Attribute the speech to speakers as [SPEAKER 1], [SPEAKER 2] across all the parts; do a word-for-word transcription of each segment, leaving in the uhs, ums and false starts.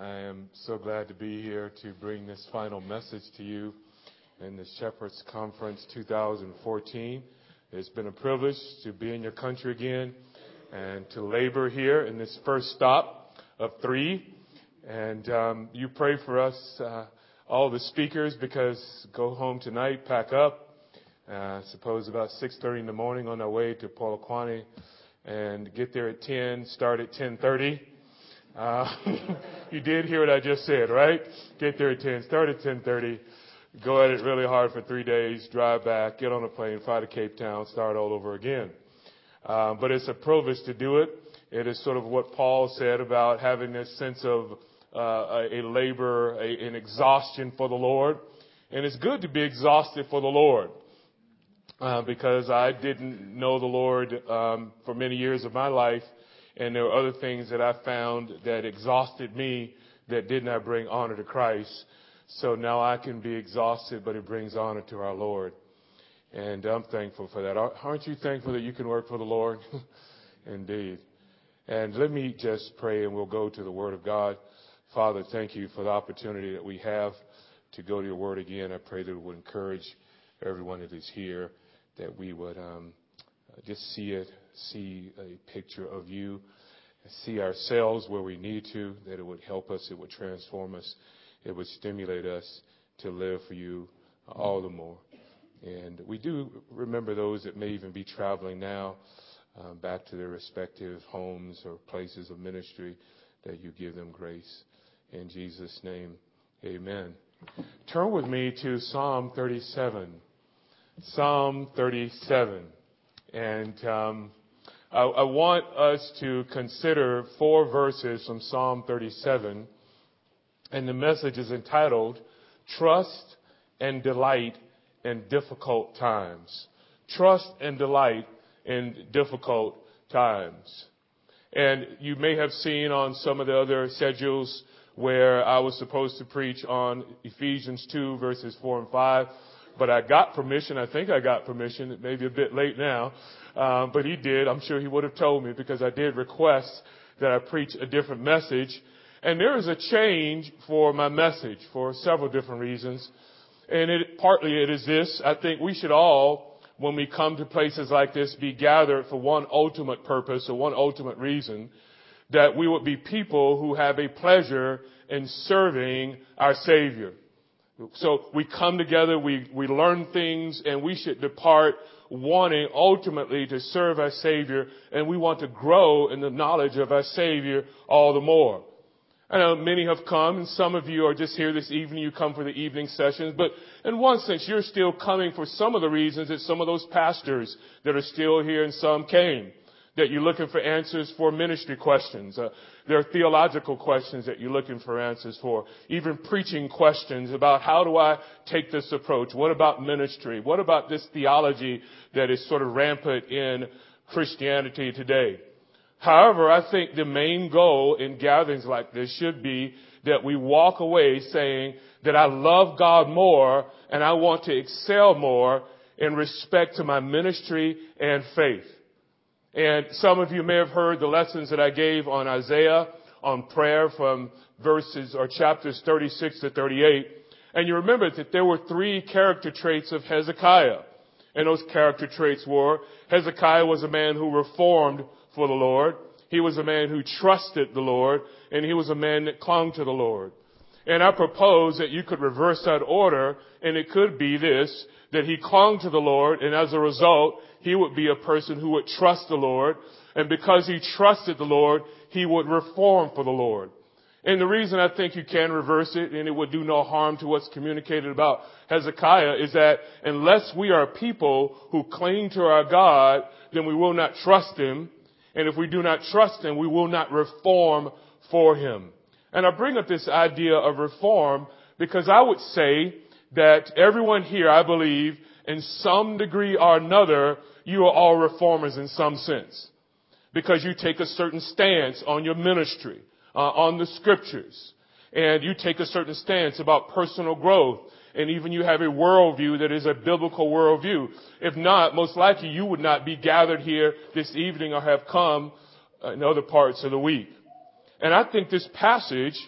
[SPEAKER 1] I am so glad to be here to bring this final message to you in the Shepherds Conference two thousand fourteen. It's been a privilege to be in your country again and to labor here in this first stop of three. And um, you pray for us, uh, all the speakers, because go home tonight, pack up. Uh, I suppose about six thirty in the morning on our way to Polokwane, and get there at ten, start at ten thirty. Uh, you did hear what I just said, right? Get there at ten, start at ten thirty, go at it really hard for three days, drive back, get on a plane, fly to Cape Town, start all over again. Um, but it's a privilege to do it. It is sort of what Paul said about having this sense of uh, a, a labor, a, an exhaustion for the Lord. And it's good to be exhausted for the Lord. Uh, because I didn't know the Lord um, for many years of my life, and there were other things that I found that exhausted me that did not bring honor to Christ. So now I can be exhausted, but it brings honor to our Lord. And I'm thankful for that. Aren't you thankful that you can work for the Lord? Indeed. And let me just pray, and we'll go to the Word of God. Father, thank you for the opportunity that we have to go to your Word again. I pray that it would encourage everyone that is here, that we would um, just see it, see a picture of you, see ourselves where we need to, that it would help us, it would transform us, it would stimulate us to live for you all the more. And we do remember those that may even be traveling now uh, back to their respective homes or places of ministry, that you give them grace. In Jesus' name, amen. Turn with me to Psalm thirty-seven. Psalm thirty-seven. And um, I, I want us to consider four verses from Psalm thirty-seven. And the message is entitled, Trust and Delight in Difficult Times. Trust and delight in difficult times. And you may have seen on some of the other schedules where I was supposed to preach on Ephesians two, verses four and five. But I got permission. I think I got permission. It may be a bit late now. Um, but he did. I'm sure he would have told me, because I did request that I preach a different message. And there is a change for my message for several different reasons. And it, partly it is this. I think we should all, when we come to places like this, be gathered for one ultimate purpose or one ultimate reason, that we would be people who have a pleasure in serving our Savior. So we come together, we, we learn things, and we should depart wanting ultimately to serve our Savior, and we want to grow in the knowledge of our Savior all the more. I know many have come, and some of you are just here this evening. You come for the evening sessions, but in one sense, you're still coming for some of the reasons that some of those pastors that are still here and some came. That you're looking for answers for ministry questions. Uh, there are theological questions that you're looking for answers for. Even preaching questions about how do I take this approach? What about ministry? What about this theology that is sort of rampant in Christianity today? However, I think the main goal in gatherings like this should be that we walk away saying that I love God more and I want to excel more in respect to my ministry and faith. And some of you may have heard the lessons that I gave on Isaiah, on prayer from verses or chapters thirty-six to thirty-eight. And you remember that there were three character traits of Hezekiah. And those character traits were, Hezekiah was a man who reformed for the Lord. He was a man who trusted the Lord. And he was a man that clung to the Lord. And I propose that you could reverse that order, and it could be this, that he clung to the Lord, and as a result, he would be a person who would trust the Lord. And because he trusted the Lord, he would reform for the Lord. And the reason I think you can reverse it, and it would do no harm to what's communicated about Hezekiah, is that unless we are people who cling to our God, then we will not trust him. And if we do not trust him, we will not reform for him. And I bring up this idea of reform because I would say that everyone here, I believe, in some degree or another, you are all reformers in some sense. Because you take a certain stance on your ministry, uh, on the scriptures. And you take a certain stance about personal growth. And even you have a worldview that is a biblical worldview. If not, most likely you would not be gathered here this evening or have come in other parts of the week. And I think this passage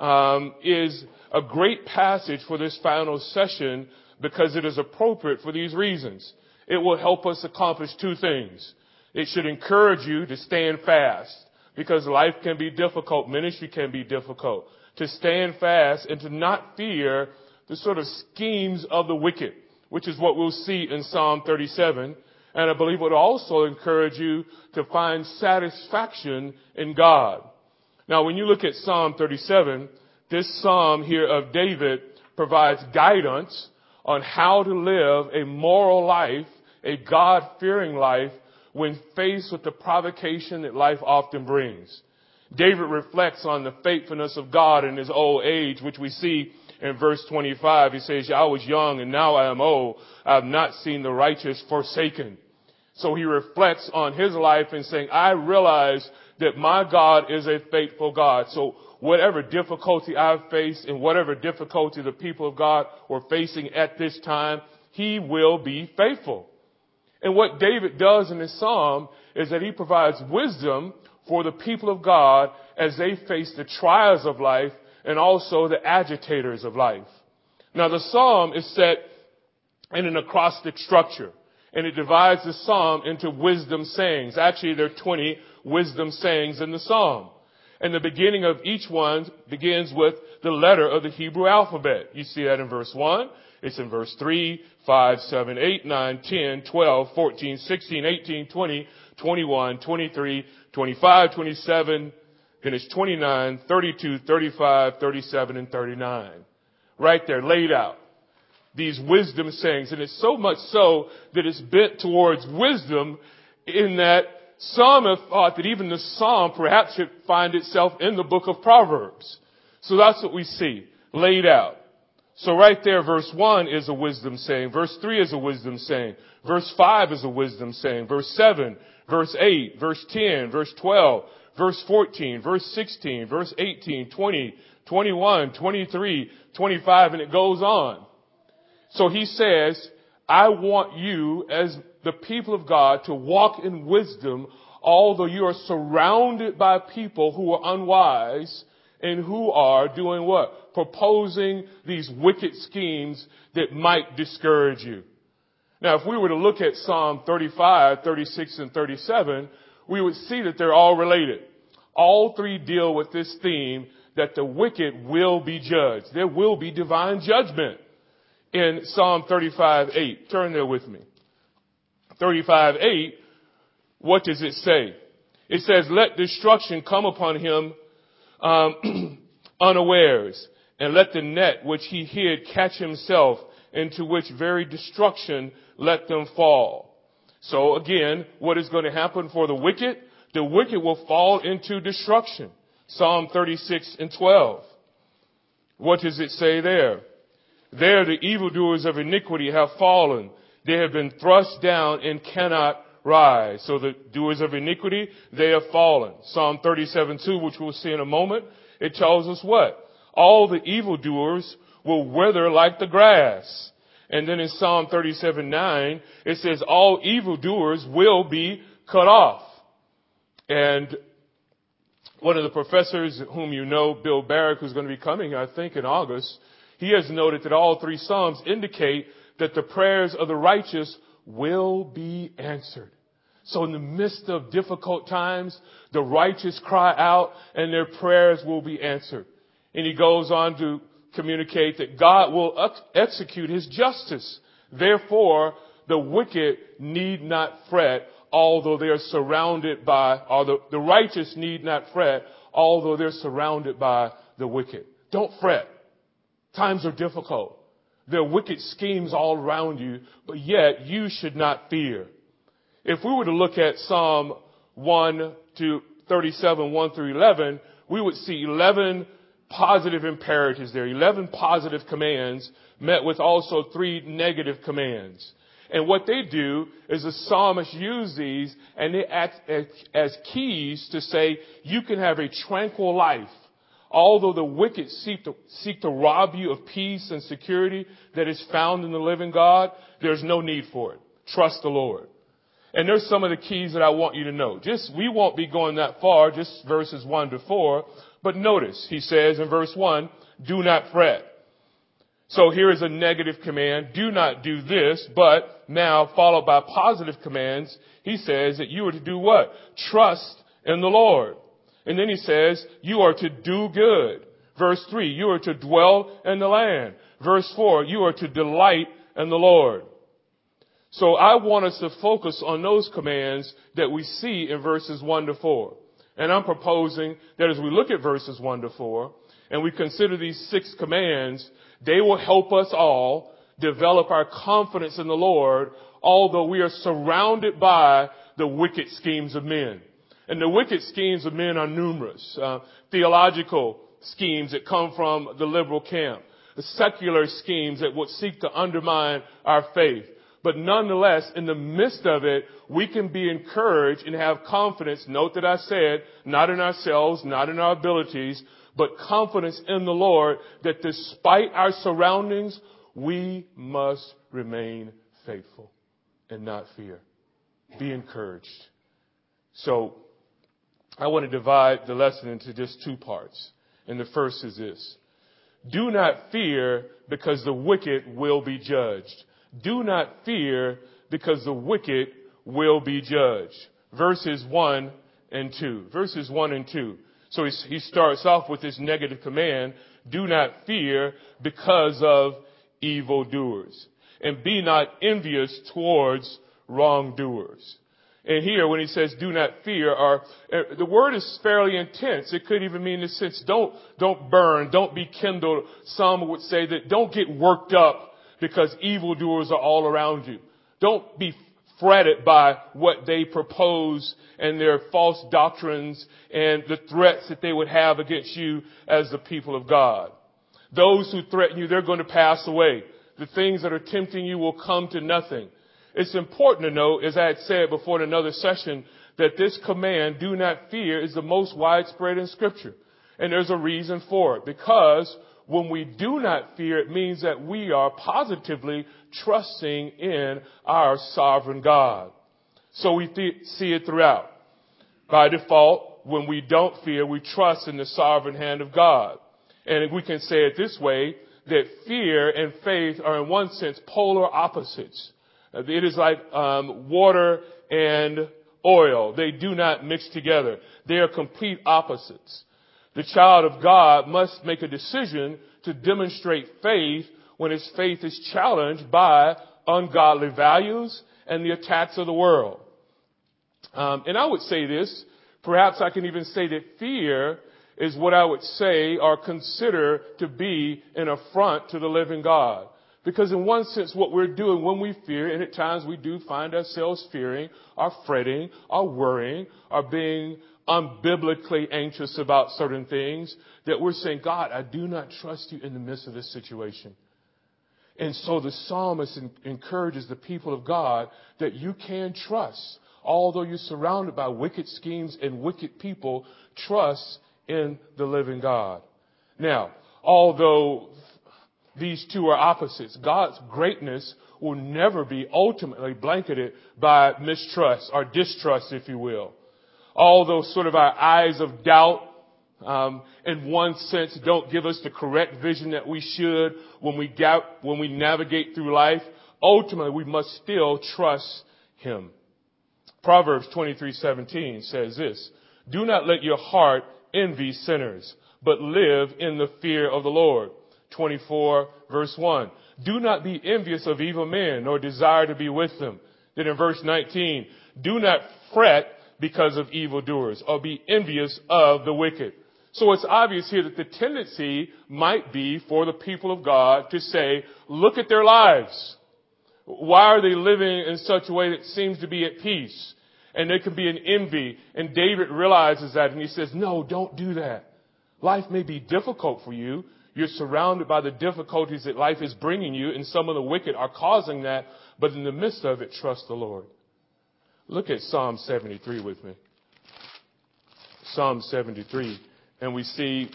[SPEAKER 1] um, is a great passage for this final session because it is appropriate for these reasons. It will help us accomplish two things. It should encourage you to stand fast because life can be difficult. Ministry can be difficult. To stand fast and to not fear the sort of schemes of the wicked, which is what we'll see in Psalm thirty-seven. And I believe it would also encourage you to find satisfaction in God. Now, when you look at Psalm thirty-seven, this psalm here of David provides guidance on how to live a moral life, a God-fearing life, when faced with the provocation that life often brings. David reflects on the faithfulness of God in his old age, which we see in verse twenty-five. He says, I was young and now I am old. I have not seen the righteous forsaken. So he reflects on his life and saying, I realize that my God is a faithful God. So whatever difficulty I've faced and whatever difficulty the people of God were facing at this time, he will be faithful. And what David does in this psalm is that he provides wisdom for the people of God as they face the trials of life and also the agitators of life. Now, the psalm is set in an acrostic structure, and it divides the psalm into wisdom sayings. Actually, there are twenty wisdom sayings in the psalm. And the beginning of each one begins with the letter of the Hebrew alphabet. You see that in verse one. It's in verse three, five, seven, eight, nine, ten, twelve, fourteen, sixteen, eighteen, twenty, twenty-one, twenty-three, twenty-five, twenty-seven, then it's twenty-nine, thirty-two, thirty-five, thirty-seven, and thirty-nine. Right there, laid out. These wisdom sayings. And it's so much so that it's bent towards wisdom in that some have thought that even the psalm perhaps should find itself in the book of Proverbs. So that's what we see laid out. So right there, verse one is a wisdom saying. Verse three is a wisdom saying. Verse five is a wisdom saying. Verse seven, verse eight, verse ten, verse twelve, verse fourteen, verse sixteen, verse eighteen, twenty, twenty-one, twenty-three, twenty-five, and it goes on. So he says, I want you as the people of God to walk in wisdom, although you are surrounded by people who are unwise and who are doing what? Proposing these wicked schemes that might discourage you. Now, if we were to look at Psalm thirty-five, thirty-six, and thirty-seven, we would see that they're all related. All three deal with this theme that the wicked will be judged. There will be divine judgment. In Psalm thirty-five, eight, turn there with me. thirty-five, eight, what does it say? It says, let destruction come upon him um, unawares, and let the net which he hid catch himself, into which very destruction let them fall. So again, what is going to happen for the wicked? The wicked will fall into destruction. Psalm thirty-six and twelve. What does it say there? There the evildoers of iniquity have fallen. They have been thrust down and cannot rise. So the doers of iniquity, they have fallen. Psalm thirty-seven, two, which we'll see in a moment, it tells us what? All the evildoers will wither like the grass. And then in Psalm thirty-seven, nine, it says all evildoers will be cut off. And one of the professors whom you know, Bill Barrick, who's going to be coming, I think, in August, he has noted that all three Psalms indicate that the prayers of the righteous will be answered. So in the midst of difficult times, the righteous cry out and their prayers will be answered. And he goes on to communicate that God will ex- execute his justice. Therefore, the wicked need not fret, although they are surrounded by, or the, the righteous need not fret, although they're surrounded by the wicked. Don't fret. Times are difficult. There are wicked schemes all around you, but yet you should not fear. If we were to look at Psalm one to thirty-seven, one through eleven, we would see eleven positive imperatives there, eleven positive commands met with also three negative commands. And what they do is the psalmist use these and they act as keys to say you can have a tranquil life. Although the wicked seek to, seek to rob you of peace and security that is found in the living God, there's no need for it. Trust the Lord. And there's some of the keys that I want you to know. Just, we won't be going that far, just verses one to four. But notice, he says in verse one, do not fret. So here is a negative command, do not do this, but now followed by positive commands, he says that you are to do what? Trust in the Lord. And then he says, you are to do good. Verse three, you are to dwell in the land. Verse four, you are to delight in the Lord. So I want us to focus on those commands that we see in verses one to four. And I'm proposing that as we look at verses one to four and we consider these six commands, they will help us all develop our confidence in the Lord, although we are surrounded by the wicked schemes of men. And the wicked schemes of men are numerous. Uh, theological schemes that come from the liberal camp, the secular schemes that would seek to undermine our faith. But nonetheless, in the midst of it, we can be encouraged and have confidence. Note that I said, not in ourselves, not in our abilities, but confidence in the Lord that despite our surroundings, we must remain faithful and not fear. Be encouraged. So I want to divide the lesson into just two parts. And the first is this. Do not fear because the wicked will be judged. Do not fear because the wicked will be judged. Verses one and two. Verses one and two. So he starts off with this negative command. Do not fear because of evildoers. And be not envious towards wrongdoers. And here, when he says, do not fear, are, the word is fairly intense. It could even mean in the sense, don't, don't burn, don't be kindled. Some would say that don't get worked up because evildoers are all around you. Don't be fretted by what they propose and their false doctrines and the threats that they would have against you as the people of God. Those who threaten you, they're going to pass away. The things that are tempting you will come to nothing. It's important to know, as I had said before in another session, that this command, do not fear, is the most widespread in Scripture. And there's a reason for it. Because when we do not fear, it means that we are positively trusting in our sovereign God. So we th- see it throughout. By default, when we don't fear, we trust in the sovereign hand of God. And we can say it this way, that fear and faith are in one sense polar opposites. It is like um, water and oil. They do not mix together. They are complete opposites. The child of God must make a decision to demonstrate faith when his faith is challenged by ungodly values and the attacks of the world. Um, and I would say this, perhaps I can even say that fear is what I would say or consider to be an affront to the living God. Because in one sense, what we're doing when we fear, and at times we do find ourselves fearing, or fretting, or worrying, or being unbiblically anxious about certain things, that we're saying, God, I do not trust you in the midst of this situation. And so the psalmist encourages the people of God that you can trust. Although you're surrounded by wicked schemes and wicked people, trust in the living God. Now, although these two are opposites, God's greatness will never be ultimately blanketed by mistrust or distrust, if you will. Although sort of our eyes of doubt, um, in one sense, don't give us the correct vision that we should when we ga- when we navigate through life, ultimately we must still trust Him. Proverbs twenty-three seventeen says this, do not let your heart envy sinners, but live in the fear of the Lord. twenty-four verse one. Do not be envious of evil men, nor desire to be with them. Then in verse nineteen, do not fret because of evildoers, or be envious of the wicked. So it's obvious here that the tendency might be for the people of God to say, look at their lives. Why are they living in such a way that seems to be at peace? And there could be an envy. And David realizes that and he says, no, don't do that. Life may be difficult for you. You're surrounded by the difficulties that life is bringing you, and some of the wicked are causing that. But in the midst of it, trust the Lord. Look at Psalm seventy-three with me. Psalm seventy-three. And we see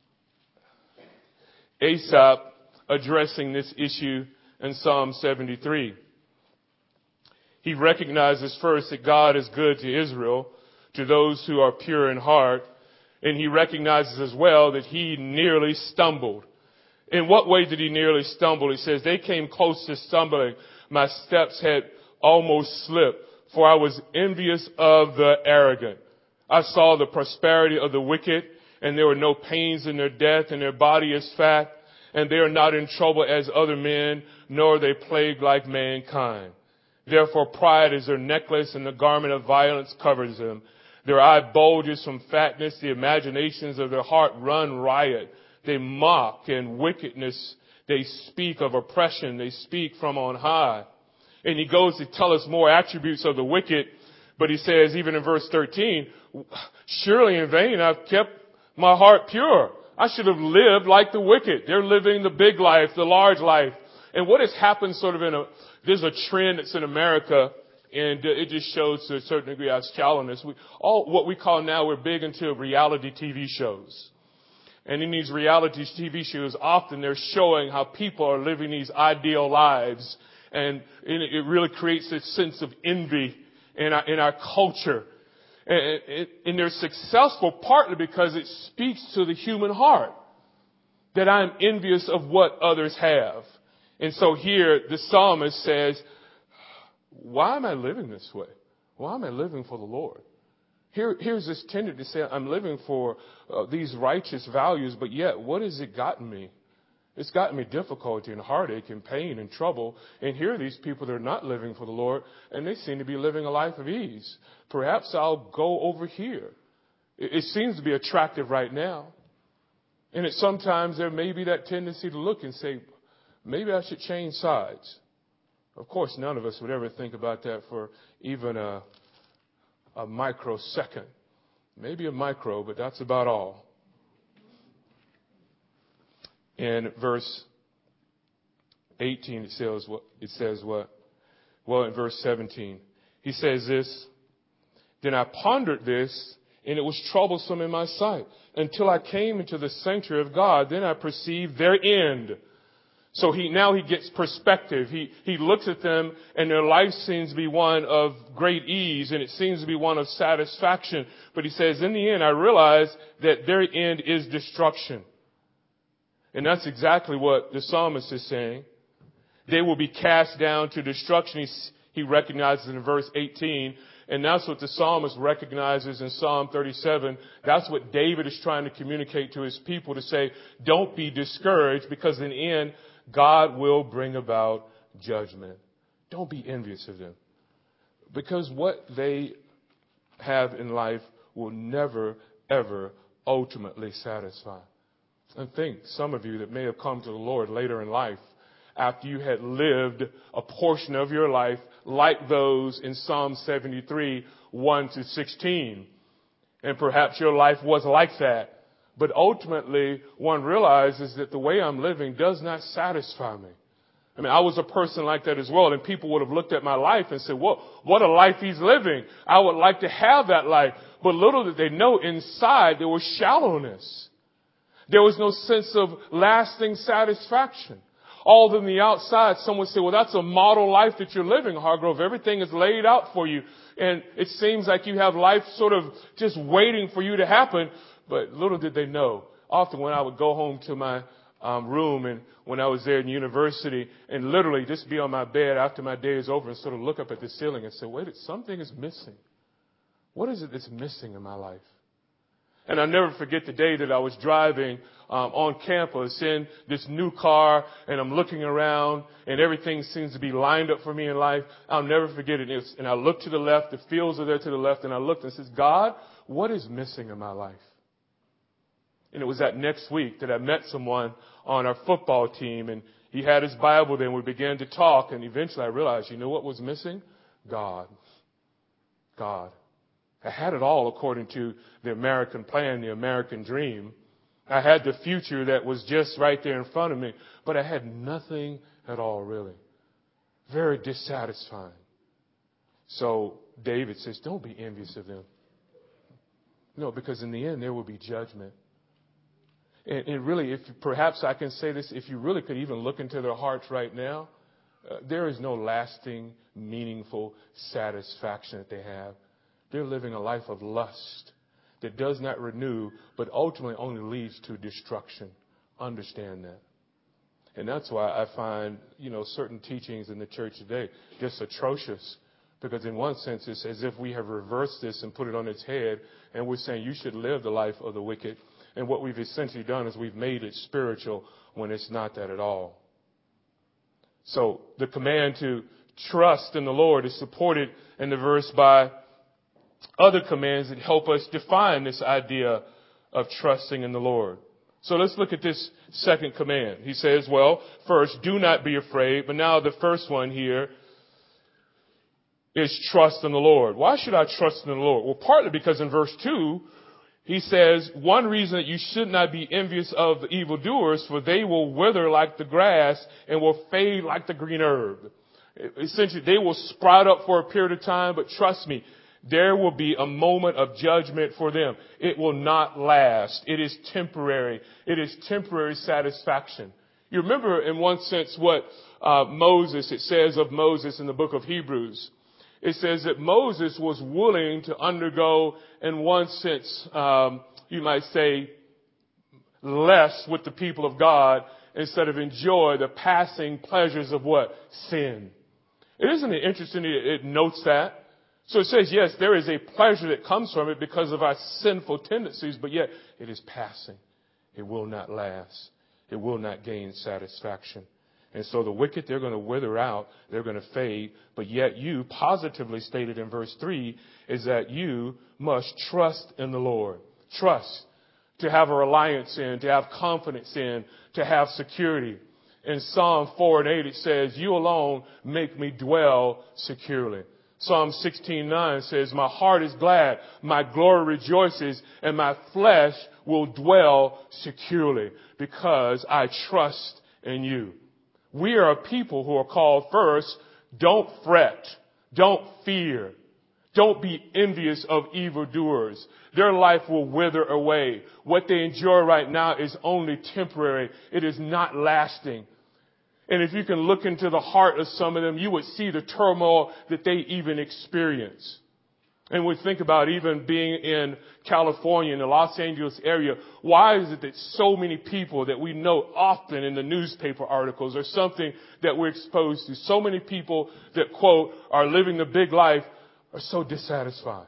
[SPEAKER 1] Asaph addressing this issue in Psalm seventy-three. He recognizes first that God is good to Israel, to those who are pure in heart. And he recognizes as well that he nearly stumbled. In what way did he nearly stumble? He says, they came close to stumbling. My steps had almost slipped, for I was envious of the arrogant. I saw the prosperity of the wicked, and there were no pains in their death, and their body is fat, and they are not in trouble as other men, nor are they plagued like mankind. Therefore pride is their necklace, and the garment of violence covers them. Their eye bulges from fatness, the imaginations of their heart run riot. They mock and wickedness. They speak of oppression. They speak from on high. And he goes to tell us more attributes of the wicked. But he says, even in verse thirteen, surely in vain I've kept my heart pure. I should have lived like the wicked. They're living the big life, the large life. And what has happened sort of in a, there's a trend that's in America, and it just shows to a certain degree our shallowness. We, all what we call now, we're big into reality T V shows. And in these reality T V shows, often they're showing how people are living these ideal lives. And it really creates a sense of envy in our, in our culture. And, and they're successful partly because it speaks to the human heart that I'm envious of what others have. And so here the psalmist says, why am I living this way? Why am I living for the Lord? Here, here's this tendency to say, I'm living for uh, these righteous values, but yet what has it gotten me? It's gotten me difficulty and heartache and pain and trouble. And here are these people that are not living for the Lord, and they seem to be living a life of ease. Perhaps I'll go over here. It, it seems to be attractive right now. And it, sometimes there may be that tendency to look and say, maybe I should change sides. Of course, none of us would ever think about that for even a, a microsecond. Maybe a micro, but that's about all. In verse eighteen, it says what? It says what? Well, in verse seventeen, he says this, then I pondered this, and it was troublesome in my sight, until I came into the sanctuary of God. Then I perceived their end. So he, now he gets perspective. He, he looks at them, and their life seems to be one of great ease, and it seems to be one of satisfaction. But he says, in the end, I realized that their end is destruction. And that's exactly what the psalmist is saying. They will be cast down to destruction. He, he recognizes in verse eighteen. And that's what the psalmist recognizes in Psalm thirty-seven. That's what David is trying to communicate to his people, to say, don't be discouraged, because in the end, God will bring about judgment. Don't be envious of them, because what they have in life will never, ever ultimately satisfy. And think, some of you that may have come to the Lord later in life, after you had lived a portion of your life like those in Psalm seventy-three, one to sixteen. And perhaps your life was like that. But ultimately, one realizes that the way I'm living does not satisfy me. I mean, I was a person like that as well, and people would have looked at my life and said, well, what a life he's living. I would like to have that life. But little did they know, inside there was shallowness. There was no sense of lasting satisfaction. Although on the outside, someone say, well, that's a model life that you're living, Hargrove. Everything is laid out for you. And it seems like you have life sort of just waiting for you to happen. But little did they know. Often when I would go home to my um, room, and when I was there in university, and literally just be on my bed after my day is over and sort of look up at the ceiling and say, wait, something is missing. What is it that's missing in my life? And I'll never forget the day that I was driving um, on campus in this new car, and I'm looking around, and everything seems to be lined up for me in life. I'll never forget it. It's, and I looked to the left, the fields are there to the left, and I looked and says, God, what is missing in my life? And it was that next week that I met someone on our football team, and he had his Bible there, and we began to talk, and eventually I realized, you know what was missing? God. God. I had it all according to the American plan, the American dream. I had the future that was just right there in front of me, but I had nothing at all, really. Very dissatisfying. So David says, don't be envious of them. No, because in the end, there will be judgment. And, and really, if perhaps I can say this, if you really could even look into their hearts right now, uh, there is no lasting, meaningful satisfaction that they have. They're living a life of lust. that does not renew, but ultimately only leads to destruction. Understand that. And that's why I find, you know, certain teachings in the church today just atrocious. Because in one sense, it's as if we have reversed this and put it on its head. And we're saying you should live the life of the wicked. And what we've essentially done is we've made it spiritual when it's not that at all. So the command to trust in the Lord is supported in the verse by other commands that help us define this idea of trusting in the Lord. So let's look at this second command. He says, well, first, do not be afraid. But now the first one here is trust in the Lord. Why should I trust in the Lord? Well, partly because in verse two, he says, one reason that you should not be envious of the evildoers, for they will wither like the grass and will fade like the green herb. Essentially, they will sprout up for a period of time, but trust me, there will be a moment of judgment for them. It will not last. It is temporary. It is temporary satisfaction. You remember in one sense what uh, Moses, it says of Moses in the book of Hebrews. It says that Moses was willing to undergo, in one sense, um, you might say, less with the people of God instead of enjoy the passing pleasures of what? Sin. Isn't it interesting? It, it notes that. So it says, yes, there is a pleasure that comes from it because of our sinful tendencies, but yet it is passing. It will not last. It will not gain satisfaction. And so the wicked, they're going to wither out. They're going to fade. But yet you, positively stated in verse three, is that you must trust in the Lord. Trust. To have a reliance in, to have confidence in, to have security. In Psalm four and eight, it says, you alone make me dwell securely. Psalm sixteen nine says, my heart is glad, my glory rejoices, and my flesh will dwell securely because I trust in you. We are a people who are called first, don't fret, don't fear, don't be envious of evildoers. Their life will wither away. What they enjoy right now is only temporary. It is not lasting. And if you can look into the heart of some of them, you would see the turmoil that they even experience. And we think about even being in California, in the Los Angeles area, why is it that so many people that we know often in the newspaper articles or something that we're exposed to, so many people that, quote, are living the big life are so dissatisfied?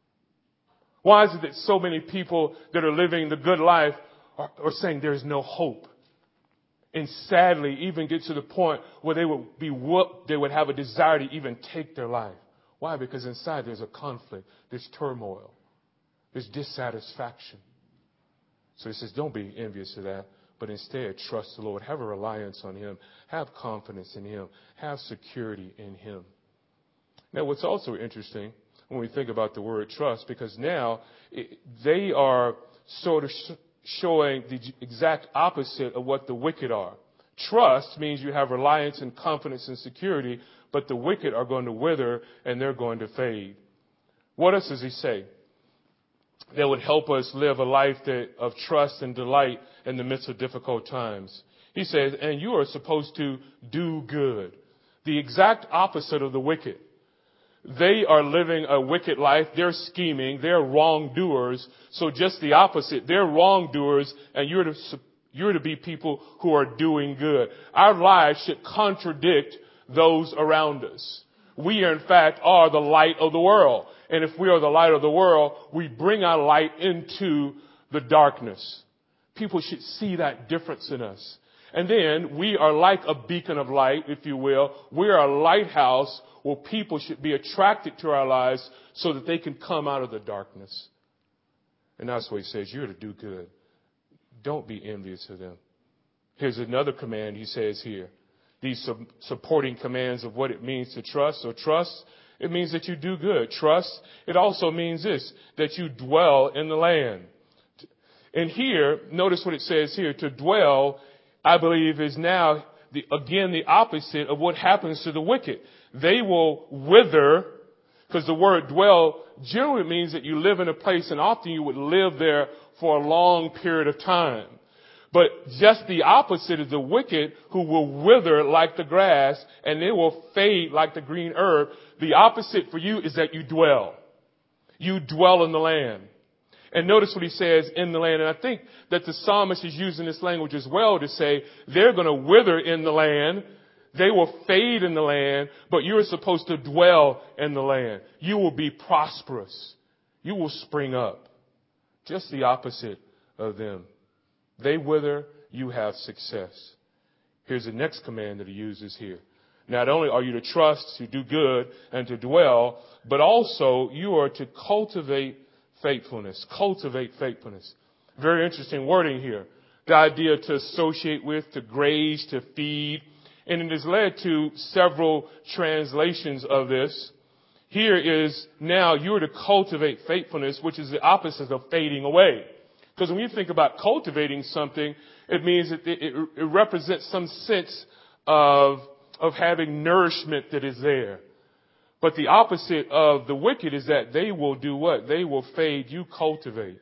[SPEAKER 1] Why is it that so many people that are living the good life are, are saying there is no hope? And sadly, even get to the point where they would be whooped, they would have a desire to even take their life. Why? Because inside there's a conflict, there's turmoil, there's dissatisfaction. So he says, don't be envious of that, but instead trust the Lord. Have a reliance on Him. Have confidence in Him. Have security in Him. Now, what's also interesting when we think about the word trust, because now it, they are sort of sh- showing the exact opposite of what the wicked are. Trust means you have reliance and confidence and security, but the wicked are going to wither and they're going to fade. What else does he say that would help us live a life that, of trust and delight in the midst of difficult times? He says, and you are supposed to do good. The exact opposite of the wicked. They are living a wicked life. They're scheming. They're wrongdoers. So just the opposite. They're wrongdoers, and you're to, you're to be people who are doing good. Our lives should contradict those around us. We, in fact, are the light of the world. And if we are the light of the world, we bring our light into the darkness. People should see that difference in us. And then we are like a beacon of light, if you will. We are a lighthouse where people should be attracted to our lives so that they can come out of the darkness. And that's what he says. You're to do good. Don't be envious of them. Here's another command he says here. These sub- supporting commands of what it means to trust. So trust, it means that you do good. Trust, it also means this, that you dwell in the land. And here, notice what it says here. To dwell, I believe, is now, the, again, the opposite of what happens to the wicked. They will wither, because the word dwell generally means that you live in a place, and often you would live there for a long period of time. But just the opposite is the wicked, who will wither like the grass, and they will fade like the green herb. The opposite for you is that you dwell. You dwell in the land. And notice what he says, in the land. And I think that the psalmist is using this language as well to say they're going to wither in the land. They will fade in the land, but you're supposed to dwell in the land. You will be prosperous. You will spring up. Just the opposite of them. They wither, you have success. Here's the next command that he uses here. Not only are you to trust, to do good, and to dwell, but also you are to cultivate faithfulness. Cultivate faithfulness. Very interesting wording here. The idea to associate with, to graze, to feed. And it has led to several translations of this. Here is now you're to cultivate faithfulness, which is the opposite of fading away. Because when you think about cultivating something, it means that it, it, it represents some sense of, of having nourishment that is there. But the opposite of the wicked is that they will do what? They will fade. You cultivate.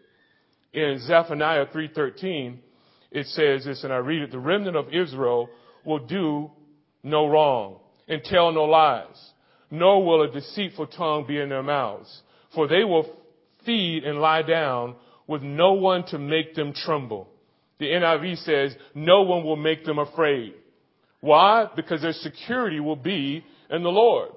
[SPEAKER 1] In Zephaniah three thirteen, it says this, and I read it, the remnant of Israel will do no wrong and tell no lies, nor will a deceitful tongue be in their mouths. For they will feed and lie down with no one to make them tremble. The N I V says, no one will make them afraid. Why? Because their security will be in the Lord.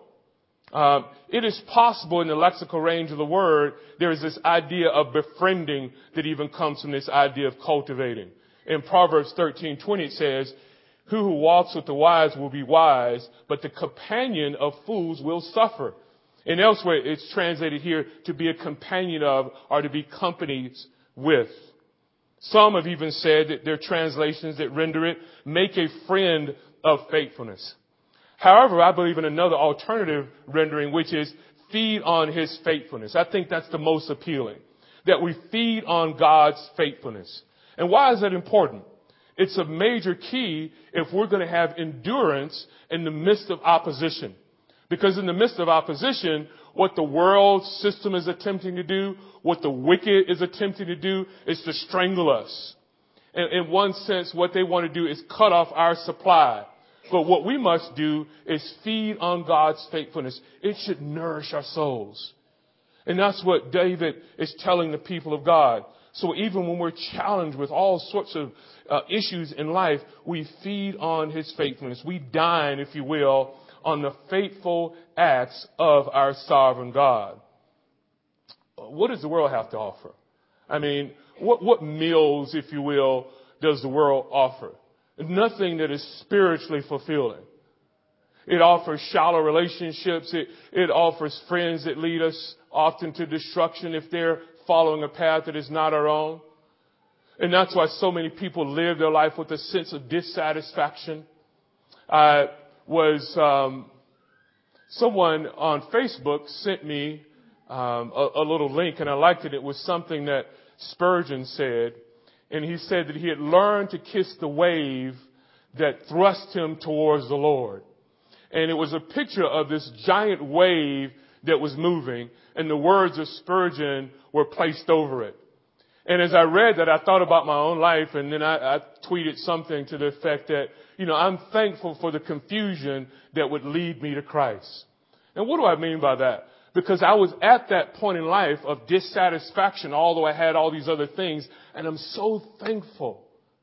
[SPEAKER 1] Um, it is possible in the lexical range of the word, there is this idea of befriending that even comes from this idea of cultivating. In Proverbs thirteen twenty it says, who who walks with the wise will be wise, but the companion of fools will suffer. And elsewhere it's translated here to be a companion of or to be companies with. Some have even said that there are translations that render it, make a friend of faithfulness. However, I believe in another alternative rendering, which is feed on his faithfulness. I think that's the most appealing, that we feed on God's faithfulness. And why is that important? It's a major key if we're going to have endurance in the midst of opposition. Because in the midst of opposition, what the world system is attempting to do, what the wicked is attempting to do, is to strangle us. And in one sense, what they want to do is cut off our supply. But what we must do is feed on God's faithfulness. It should nourish our souls. And that's what David is telling the people of God. So even when we're challenged with all sorts of uh, issues in life, we feed on his faithfulness. We dine, if you will, on the faithful acts of our sovereign God. What does the world have to offer? I mean, what, what meals, if you will, does the world offer? Nothing that is spiritually fulfilling. It offers shallow relationships. It, it offers friends that lead us often to destruction if they're following a path that is not our own. And that's why so many people live their life with a sense of dissatisfaction. I was, um, someone on Facebook sent me um, a, a little link, and I liked it. It was something that Spurgeon said. And he said that he had learned to kiss the wave that thrust him towards the Lord. And it was a picture of this giant wave that was moving, and the words of Spurgeon were placed over it. And as I read that, I thought about my own life, and then I, I tweeted something to the effect that, you know, I'm thankful for the confusion that would lead me to Christ. And what do I mean by that? Because I was at that point in life of dissatisfaction, although I had all these other things. And I'm so thankful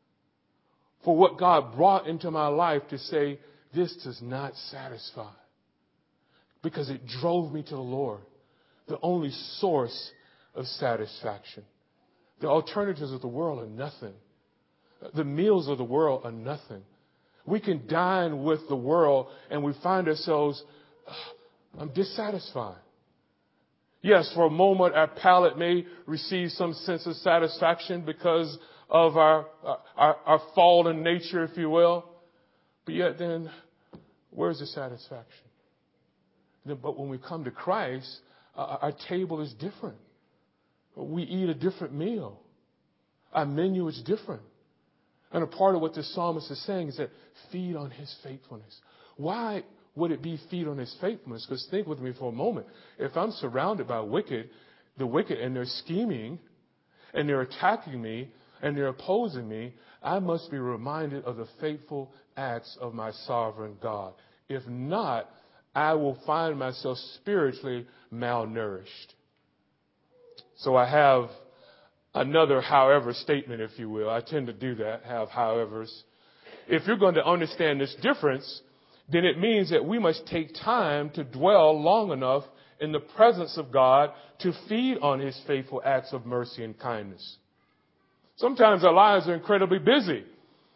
[SPEAKER 1] for what God brought into my life to say, this does not satisfy. Because it drove me to the Lord, the only source of satisfaction. The alternatives of the world are nothing. The meals of the world are nothing. We can dine with the world and we find ourselves, I'm dissatisfied. Yes, for a moment, our palate may receive some sense of satisfaction because of our, our, our fallen nature, if you will. But yet then, where's the satisfaction? But when we come to Christ, uh, our table is different. We eat a different meal. Our menu is different. And a part of what the psalmist is saying is that feed on his faithfulness. Why would it be feed on his faithfulness? Because think with me for a moment. If I'm surrounded by wicked, the wicked, and they're scheming, and they're attacking me, and they're opposing me, I must be reminded of the faithful acts of my sovereign God. If not, I will find myself spiritually malnourished. So I have another however statement, if you will. I tend to do that, have howevers. If you're going to understand this difference, then it means that we must take time to dwell long enough in the presence of God to feed on his faithful acts of mercy and kindness. Sometimes our lives are incredibly busy.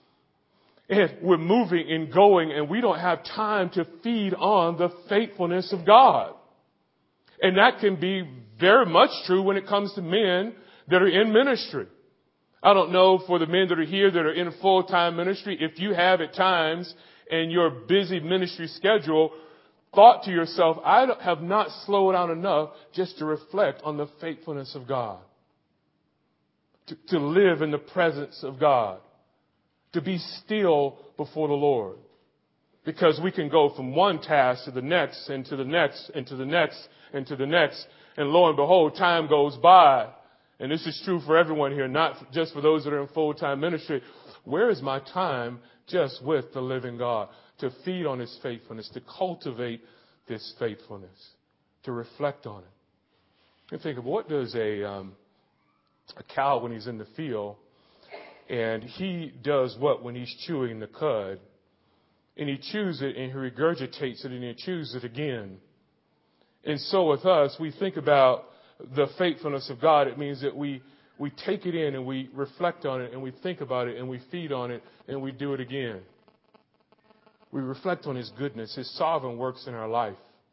[SPEAKER 1] And we're moving and going, and we don't have time to feed on the faithfulness of God. And that can be very much true when it comes to men that are in ministry. I don't know for the men that are here that are in full-time ministry, if you have at times in your busy ministry schedule thought to yourself, I have not slowed down enough just to reflect on the faithfulness of God. To, to live in the presence of God. To be still before the Lord. Because we can go from one task to the next and to the next and to the next and to the next. And lo and behold, time goes by. And this is true for everyone here, not just for those that are in full-time ministry. Where is my time just with the living God? To feed on his faithfulness, to cultivate this faithfulness, to reflect on it. And think of what does a, um, a cow when he's in the field, and he does what when he's chewing the cud? And he chews it and he regurgitates it and he chews it again. And so with us, we think about the faithfulness of God. It means that we, we take it in and we reflect on it and we think about it and we feed on it and we do it again. We reflect on his goodness, his sovereign works in our life.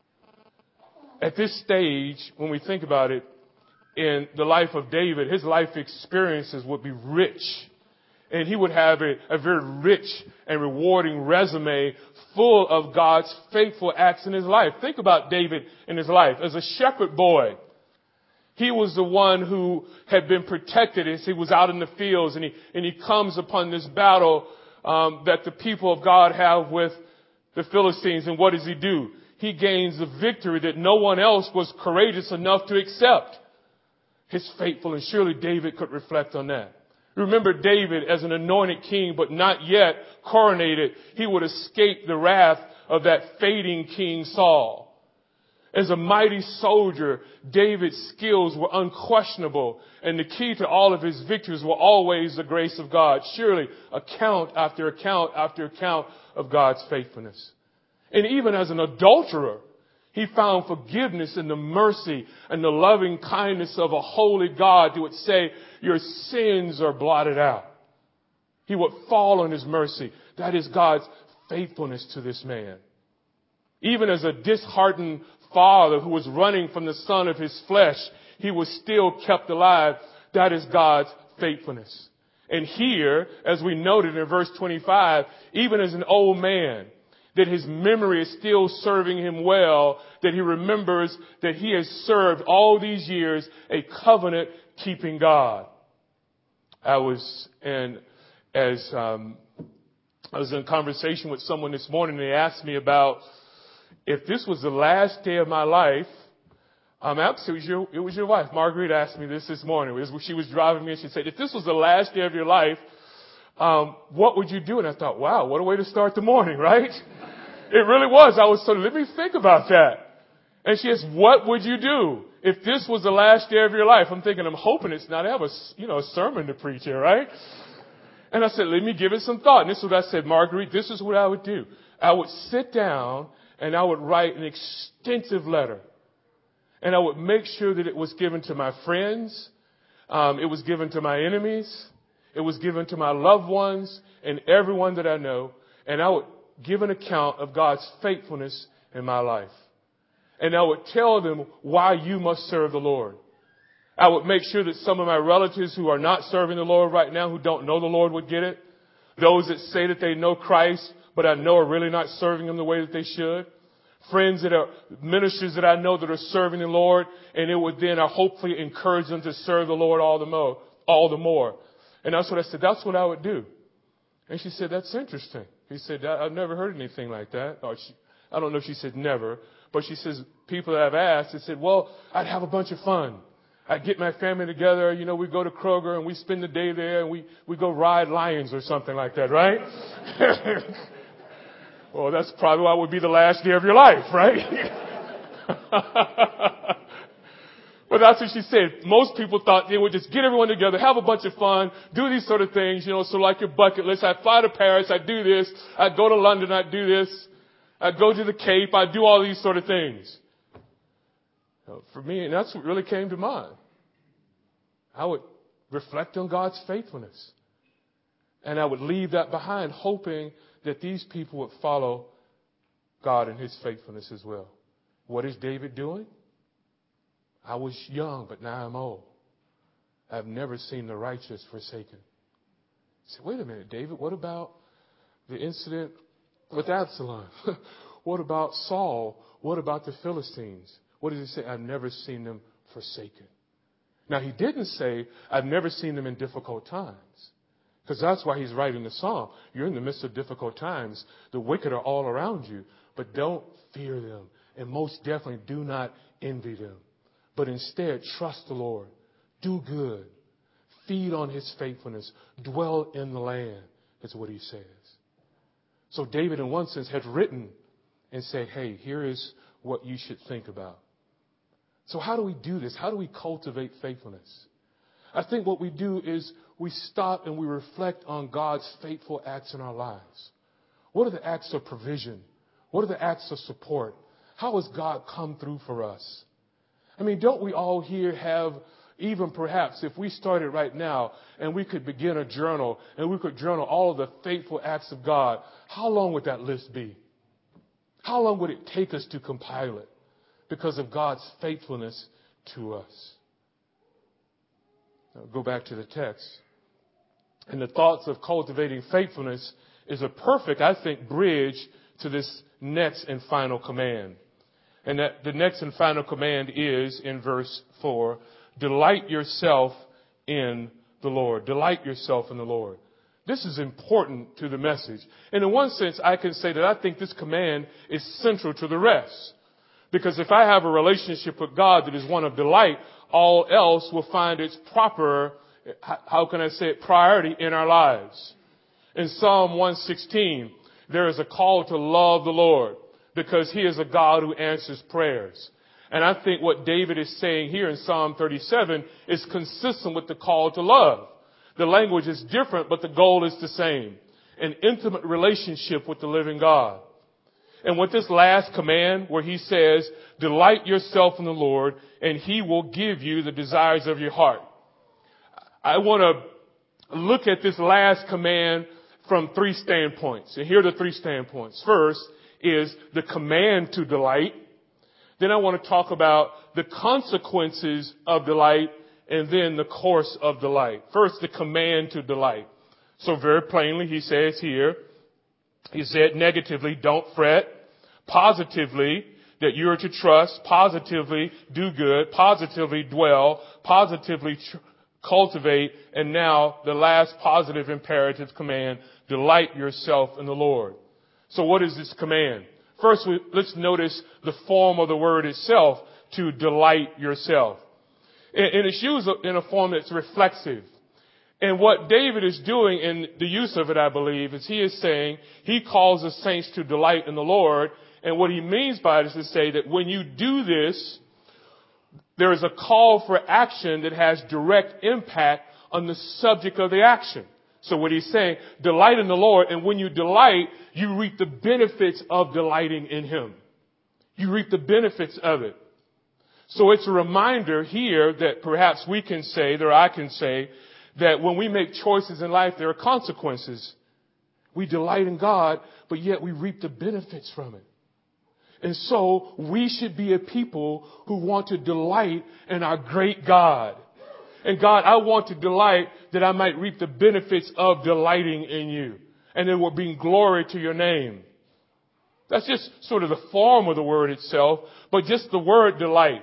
[SPEAKER 1] At this stage, when we think about it, in the life of David, his life experiences would be rich. And he would have a, a very rich and rewarding resume full of God's faithful acts in his life. Think about David in his life. As a shepherd boy, he was the one who had been protected as he was out in the fields. And he, and he comes upon this battle um, that the people of God have with the Philistines. And what does he do? He gains the victory that no one else was courageous enough to accept. His faithfulness. Surely David could reflect on that. Remember David as an anointed king, but not yet coronated. He would escape the wrath of that fading King Saul. As a mighty soldier, David's skills were unquestionable, and the key to all of his victories were always the grace of God. Surely account after account after account of God's faithfulness. And even as an adulterer, he found forgiveness in the mercy and the loving kindness of a holy God who would say, your sins are blotted out. He would fall on his mercy. That is God's faithfulness to this man. Even as a disheartened father who was running from the son of his flesh, he was still kept alive. That is God's faithfulness. And here, as we noted in verse twenty-five, even as an old man, that his memory is still serving him well, that he remembers that he has served all these years a covenant-keeping God. I was in, as um, I was in conversation with someone this morning, and they asked me about if this was the last day of my life. Um, actually, it was your, it was your wife, Marguerite, asked me this this morning. It was, she was driving me, and she said, if this was the last day of your life, um, what would you do? And I thought, wow, what a way to start the morning, right? It really was. I was so, let me think about that. And she says, what would you do if this was the last day of your life? I'm thinking, I'm hoping it's not, I have a, you know, a sermon to preach here, right? And I said, let me give it some thought. And this is what I said, Marguerite, this is what I would do. I would sit down and I would write an extensive letter. And I would make sure that it was given to my friends. Um, it was given to my enemies. It was given to my loved ones and everyone that I know. And I would give an account of God's faithfulness in my life. And I would tell them why you must serve the Lord. I would make sure that some of my relatives who are not serving the Lord right now, who don't know the Lord, would get it. Those that say that they know Christ, but I know are really not serving him the way that they should. Friends that are ministers that I know that are serving the Lord, and it would then I hopefully encourage them to serve the Lord all the more, all the more. And that's what I said. That's what I would do. And she said, that's interesting. He said, I've never heard anything like that. Or she, I don't know if she said never, but she says, people that I've asked, they said, well, I'd have a bunch of fun. I'd get my family together. You know, we go to Kroger and we spend the day there and we, we go ride lions or something like that, right? Well, that's probably why it would be the last day of your life, right? But that's what she said. Most people thought they would just get everyone together, have a bunch of fun, do these sort of things, you know, so like your bucket list. I'd fly to Paris, I'd do this, I'd go to London, I'd do this, I'd go to the Cape, I'd do all these sort of things. For me, and that's what really came to mind. I would reflect on God's faithfulness. And I would leave that behind, hoping that these people would follow God and his faithfulness as well. What is David doing? I was young, but now I'm old. I've never seen the righteous forsaken. I said, wait a minute, David, what about the incident with Absalom? What about Saul? What about the Philistines? What did he say? I've never seen them forsaken. Now, he didn't say, I've never seen them in difficult times. Because that's why he's writing the psalm. You're in the midst of difficult times. The wicked are all around you. But don't fear them. And most definitely do not envy them. But instead, trust the Lord. Do good. Feed on his faithfulness. Dwell in the land, is what he says. So David, in one sense, had written and said, hey, here is what you should think about. So how do we do this? How do we cultivate faithfulness? I think what we do is we stop and we reflect on God's faithful acts in our lives. What are the acts of provision? What are the acts of support? How has God come through for us? I mean, don't we all here have, even perhaps if we started right now and we could begin a journal and we could journal all of the faithful acts of God, how long would that list be? How long would it take us to compile it because of God's faithfulness to us? Now, go back to the text. And the thoughts of cultivating faithfulness is a perfect, I think, bridge to this next and final command. And that the next and final command is in verse four, delight yourself in the Lord. Delight yourself in the Lord. This is important to the message. And in one sense, I can say that I think this command is central to the rest. Because if I have a relationship with God that is one of delight, all else will find its proper, how can I say it, priority in our lives. In Psalm one sixteen, there is a call to love the Lord because he is a God who answers prayers. And I think what David is saying here in Psalm thirty-seven is consistent with the call to love. The language is different, but the goal is the same. An intimate relationship with the living God. And with this last command where he says, delight yourself in the Lord and he will give you the desires of your heart. I want to look at this last command from three standpoints. And here are the three standpoints. First is the command to delight. Then I want to talk about the consequences of delight and then the course of delight. First, the command to delight. So very plainly, he says here, he said negatively, don't fret. Positively, that you are to trust. Positively, do good. Positively, dwell. Positively, tr- cultivate. And now, the last positive imperative command, delight yourself in the Lord. So what is this command? First, we, let's notice the form of the word itself, to delight yourself. And, and it's used in a form that's reflexive. And what David is doing in the use of it, I believe, is he is saying he calls the saints to delight in the Lord. And what he means by it is to say that when you do this, there is a call for action that has direct impact on the subject of the action. So what he's saying, delight in the Lord. And when you delight, you reap the benefits of delighting in him. You reap the benefits of it. So it's a reminder here that perhaps we can say, or I can say, that when we make choices in life, there are consequences. We delight in God, but yet we reap the benefits from it. And so we should be a people who want to delight in our great God. And God, I want to delight that I might reap the benefits of delighting in you. And it will bring glory to your name. That's just sort of the form of the word itself, but just the word delight.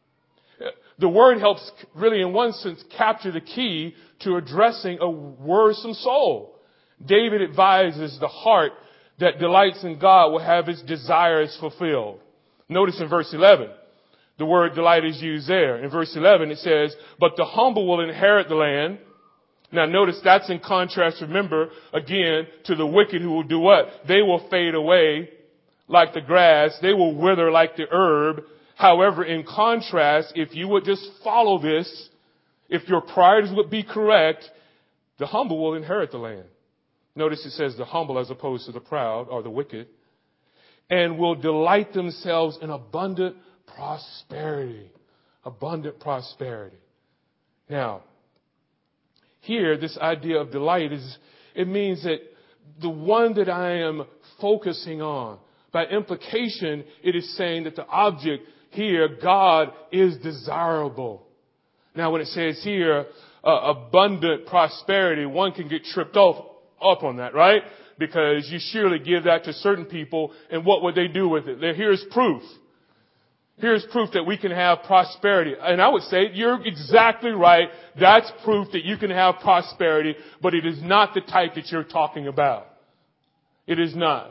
[SPEAKER 1] The word helps really in one sense capture the key to addressing a worrisome soul. David advises the heart that delights in God will have its desires fulfilled. Notice in verse eleven, the word delight is used there. In verse eleven it says, but the humble will inherit the land. Now notice that's in contrast, remember, again, to the wicked who will do what? They will fade away like the grass. They will wither like the herb. However, in contrast, if you would just follow this, if your priorities would be correct, the humble will inherit the land. Notice it says the humble as opposed to the proud or the wicked, and will delight themselves in abundant prosperity. Abundant prosperity. Now, here, this idea of delight is, it means that the one that I am focusing on, by implication, it is saying that the object here, God, is desirable. Now, when it says here, uh, abundant prosperity, one can get tripped off up on that, right? Because you surely give that to certain people, and what would they do with it? Here's proof. Here's proof that we can have prosperity. And I would say you're exactly right. That's proof that you can have prosperity, but it is not the type that you're talking about. It is not.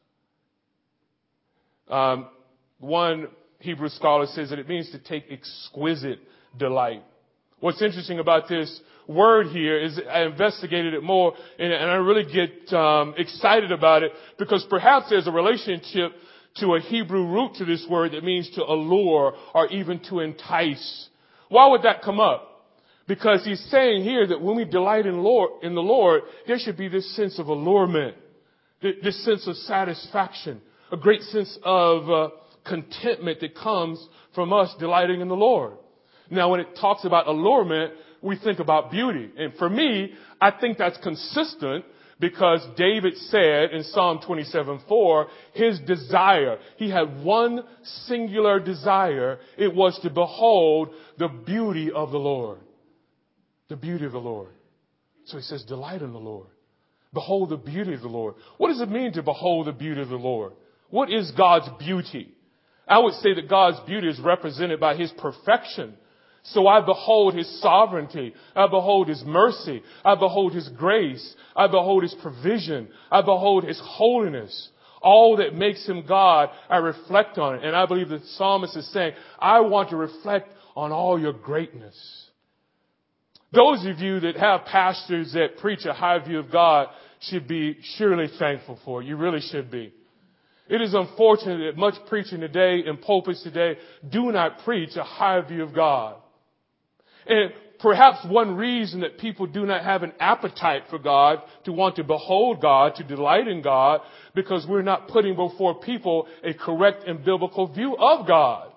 [SPEAKER 1] Um, one Hebrew scholar says that it means to take exquisite delight. What's interesting about this word here is I investigated it more, and, and I really get um, excited about it because perhaps there's a relationship to a Hebrew root to this word that means to allure or even to entice. Why would that come up? Because he's saying here that when we delight in Lord, in the Lord, there should be this sense of allurement, this sense of satisfaction, a great sense of uh, contentment that comes from us delighting in the Lord. Now, when it talks about allurement, we think about beauty. And for me, I think that's consistent because David said in Psalm twenty-seven four, his desire, he had one singular desire. It was to behold the beauty of the Lord. The beauty of the Lord. So he says, delight in the Lord. Behold the beauty of the Lord. What does it mean to behold the beauty of the Lord? What is God's beauty? I would say that God's beauty is represented by his perfection. So I behold his sovereignty. I behold his mercy. I behold his grace. I behold his provision. I behold his holiness. All that makes him God, I reflect on it. And I believe the psalmist is saying, I want to reflect on all your greatness. Those of you that have pastors that preach a high view of God should be surely thankful for it. You really should be. It is unfortunate that much preaching today in pulpits today do not preach a high view of God. And perhaps one reason that people do not have an appetite for God, to want to behold God, to delight in God, because we're not putting before people a correct and biblical view of God.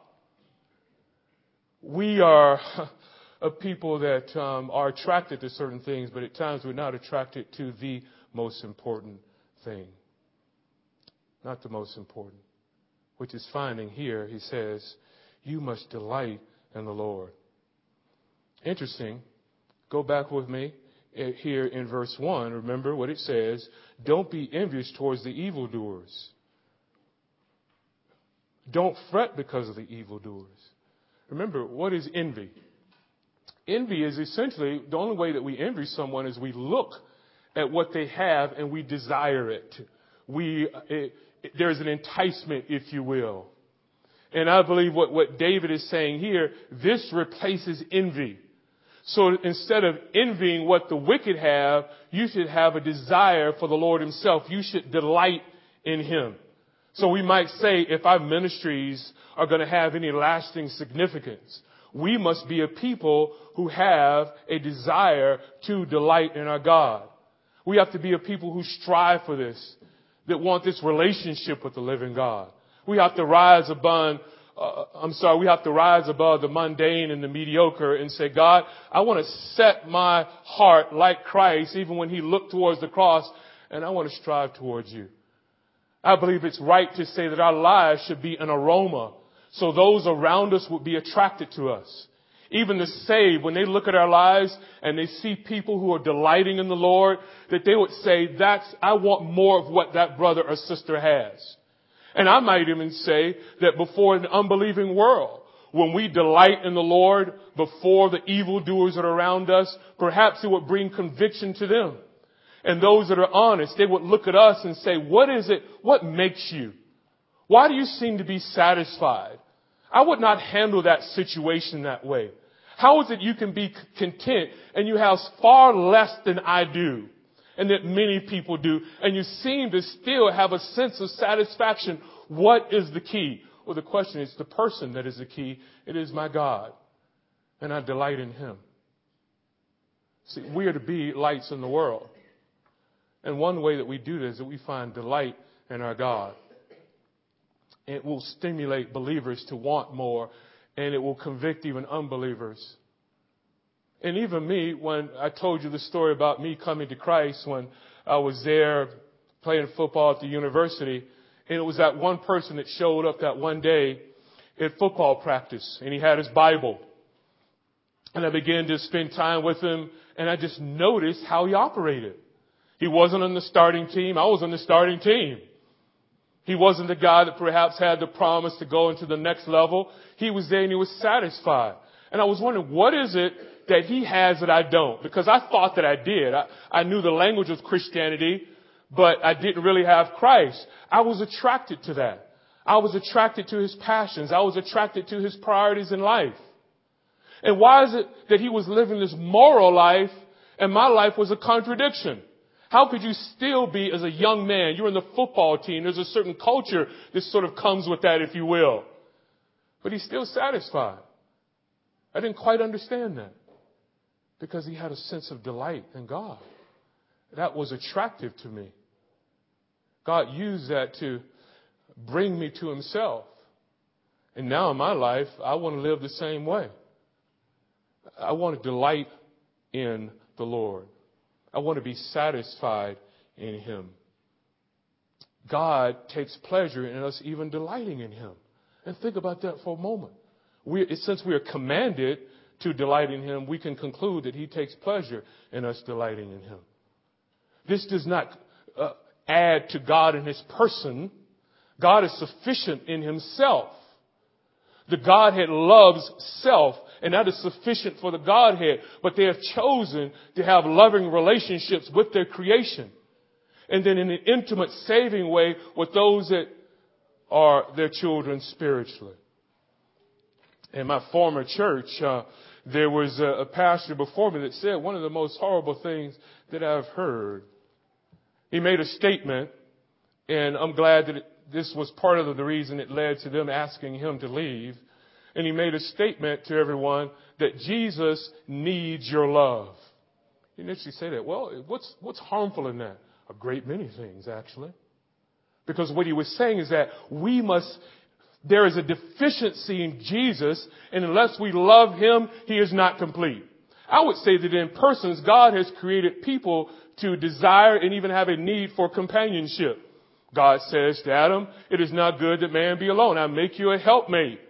[SPEAKER 1] We are a people that um, are attracted to certain things, but at times we're not attracted to the most important thing. Not the most important, which is finding here, he says, you must delight in the Lord. Interesting. Go back with me here in verse one. Remember what it says. Don't be envious towards the evildoers. Don't fret because of the evildoers. Remember, what is envy? Envy is essentially, the only way that we envy someone is we look at what they have and we desire it. We, it, there's an enticement, if you will. And I believe what, what David is saying here, this replaces envy. So instead of envying what the wicked have, you should have a desire for the Lord himself. You should delight in him. So we might say, if our ministries are going to have any lasting significance, we must be a people who have a desire to delight in our God. We have to be a people who strive for this, that want this relationship with the living God. We have to rise above, uh, I'm sorry, we have to rise above the mundane and the mediocre and say, God, I want to set my heart like Christ, even when he looked towards the cross, and I want to strive towards you. I believe it's right to say that our lives should be an aroma, so those around us would be attracted to us. Even the saved, when they look at our lives and they see people who are delighting in the Lord, that they would say, that's, I want more of what that brother or sister has. And I might even say that before an unbelieving world, when we delight in the Lord before the evildoers that are around us, perhaps it would bring conviction to them. And those that are honest, they would look at us and say, what is it? What makes you? Why do you seem to be satisfied? I would not handle that situation that way. How is it you can be content and you have far less than I do and that many people do, and you seem to still have a sense of satisfaction? What is the key? Well, the question is the person that is the key. It is my God, and I delight in him. See, we are to be lights in the world. And one way that we do this is that we find delight in our God. It will stimulate believers to want more, and it will convict even unbelievers. And even me, when I told you the story about me coming to Christ when I was there playing football at the university, and it was that one person that showed up that one day at football practice, and he had his Bible. And I began to spend time with him, and I just noticed how he operated. He wasn't on the starting team. I was on the starting team. He wasn't the guy that perhaps had the promise to go into the next level. He was there and he was satisfied. And I was wondering, what is it that he has that I don't? Because I thought that I did. I, I knew the language of Christianity, but I didn't really have Christ. I was attracted to that. I was attracted to his passions. I was attracted to his priorities in life. And why is it that he was living this moral life and my life was a contradiction? How could you still be, as a young man, you're in the football team, there's a certain culture that sort of comes with that, if you will. But he's still satisfied. I didn't quite understand that. Because he had a sense of delight in God. That was attractive to me. God used that to bring me to himself. And now in my life, I want to live the same way. I want to delight in the Lord. I want to be satisfied in him. God takes pleasure in us even delighting in him. And think about that for a moment. We, since we are commanded to delight in him, we can conclude that he takes pleasure in us delighting in him. This does not uh, add to God and his person. God is sufficient in himself. The Godhead loves self, and that is sufficient for the Godhead. But they have chosen to have loving relationships with their creation. And then in an intimate, saving way with those that are their children spiritually. In my former church, uh, there was a, a pastor before me that said one of the most horrible things that I've heard. He made a statement, and I'm glad that it, this was part of the reason it led to them asking him to leave. And he made a statement to everyone that Jesus needs your love. He didn't actually say that. Well, what's, what's harmful in that? A great many things, actually. Because what he was saying is that we must, there is a deficiency in Jesus, and unless we love him, he is not complete. I would say that in persons, God has created people to desire and even have a need for companionship. God says to Adam, it is not good that man be alone. I make you a helpmate.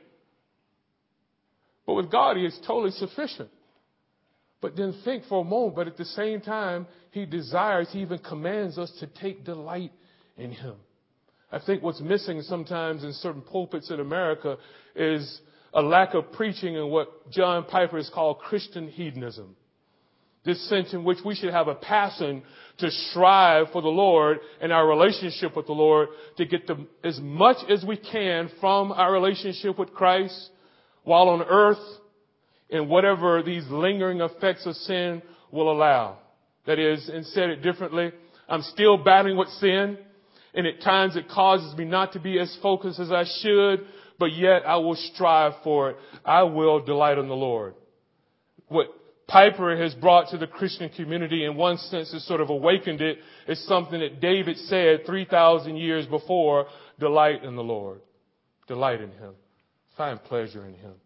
[SPEAKER 1] But with God, he is totally sufficient. But then think for a moment, but at the same time, he desires, he even commands us to take delight in him. I think what's missing sometimes in certain pulpits in America is a lack of preaching in what John Piper has called Christian hedonism. This sense in which we should have a passion to strive for the Lord and our relationship with the Lord to get the, as much as we can from our relationship with Christ while on earth and whatever these lingering effects of sin will allow. That is, and said it differently, I'm still battling with sin, and at times it causes me not to be as focused as I should, but yet I will strive for it. I will delight in the Lord. What Piper has brought to the Christian community, in one sense, has sort of awakened it, is something that David said three thousand years before, delight in the Lord. Delight in him. Find pleasure in him.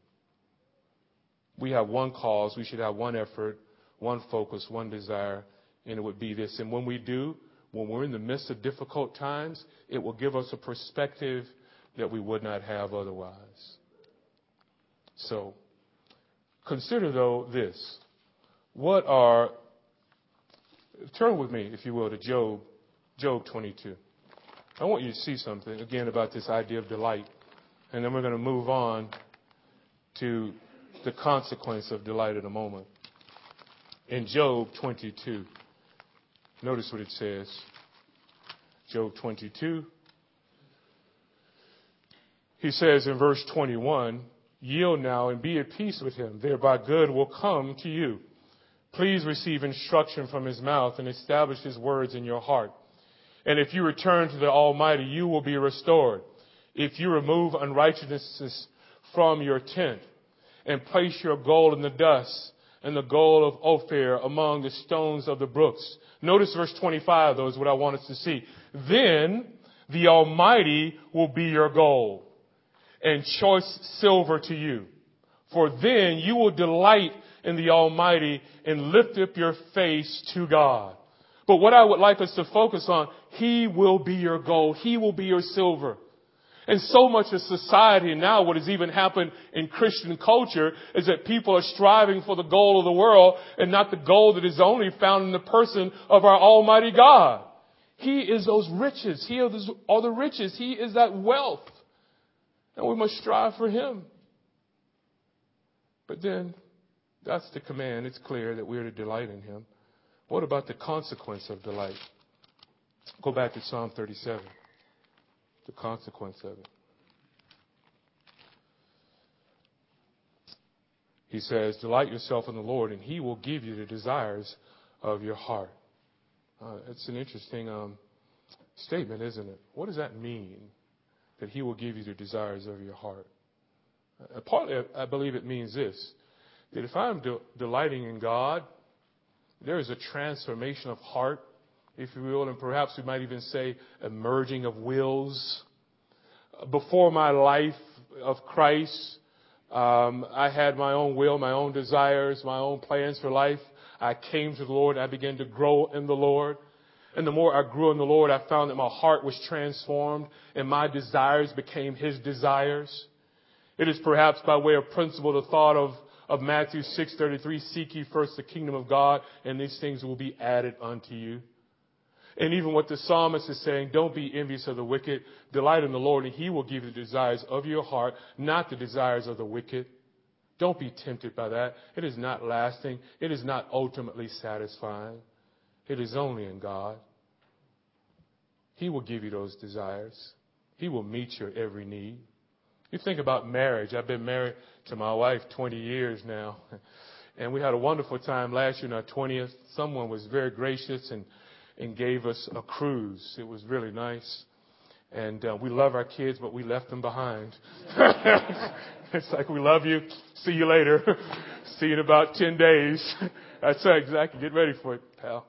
[SPEAKER 1] We have one cause. We should have one effort, one focus, one desire, and it would be this. And when we do, when we're in the midst of difficult times, it will give us a perspective that we would not have otherwise. So, consider, though, this. What are, turn with me, if you will, to Job, Job twenty-two. I want you to see something, again, about this idea of delight. And then we're going to move on to the consequence of delight in a moment. In Job twenty-two, notice what it says. Job twenty-two. He says in verse twenty-one, yield now and be at peace with him, thereby good will come to you. Please receive instruction from his mouth and establish his words in your heart. And if you return to the Almighty, you will be restored. If you remove unrighteousness from your tent and place your gold in the dust and the gold of Ophir among the stones of the brooks. Notice verse twenty-five, though, is what I want us to see. Then the Almighty will be your gold and choice silver to you. For then you will delight in the Almighty and lift up your face to God. But what I would like us to focus on, He will be your gold. He will be your silver. And so much of society now, what has even happened in Christian culture, is that people are striving for the gold of the world and not the gold that is only found in the person of our Almighty God. He is those riches. He is all the riches. He is that wealth. And we must strive for Him. But then, that's the command. It's clear that we are to delight in Him. What about the consequence of delight? Go back to Psalm thirty-seven. The consequence of it. He says, delight yourself in the Lord, and He will give you the desires of your heart. Uh, it's an interesting um, statement, isn't it? What does that mean, that He will give you the desires of your heart? Uh, partly, I believe it means this, that if I'm de- delighting in God, there is a transformation of heart, if you will, and perhaps we might even say a merging of wills. Before my life of Christ, um, I had my own will, my own desires, my own plans for life. I came to the Lord and I began to grow in the Lord. And the more I grew in the Lord, I found that my heart was transformed and my desires became His desires. It is perhaps by way of principle the thought of, of Matthew six thirty-three, seek ye first the kingdom of God, and these things will be added unto you. And even what the psalmist is saying, don't be envious of the wicked. Delight in the Lord, and He will give you the desires of your heart, not the desires of the wicked. Don't be tempted by that. It is not lasting. It is not ultimately satisfying. It is only in God. He will give you those desires. He will meet your every need. You think about marriage. I've been married to my wife twenty years now. And we had a wonderful time last year on our twentieth. Someone was very gracious and and gave us a cruise. It was really nice. And uh, we love our kids, but we left them behind. It's like, we love you. See you later. See you in about ten days. That's right, exactly. Get ready for it, pal.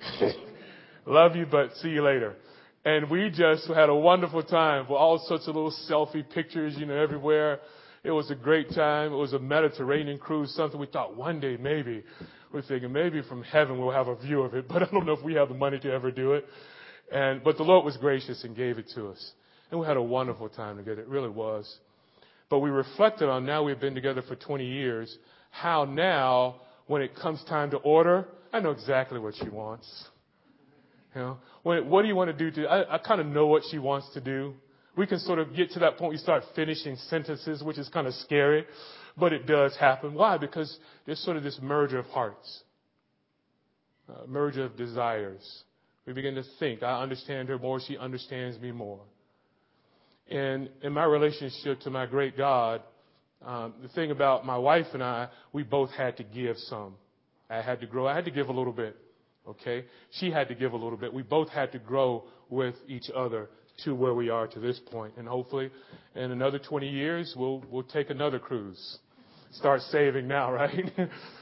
[SPEAKER 1] Love you, but see you later. And we just had a wonderful time with all sorts of little selfie pictures, you know, everywhere. It was a great time. It was a Mediterranean cruise, something we thought one day maybe. We're thinking maybe from heaven we'll have a view of it, but I don't know if we have the money to ever do it. And but the Lord was gracious and gave it to us. And we had a wonderful time together. It really was. But we reflected on, now we've been together for twenty years, how now when it comes time to order, I know exactly what she wants. You know, when, what do you want to do? To, I, I kind of know what she wants to do. We can sort of get to that point, we start finishing sentences, which is kind of scary. But it does happen. Why? Because there's sort of this merger of hearts, uh, merger of desires. We begin to think, I understand her more, she understands me more. And in my relationship to my great God, um, the thing about my wife and I, we both had to give some. I had to grow. I had to give a little bit. Okay? She had to give a little bit. We both had to grow with each other to where we are to this point. And hopefully in another twenty years, we'll we'll take another cruise. Start saving now, right?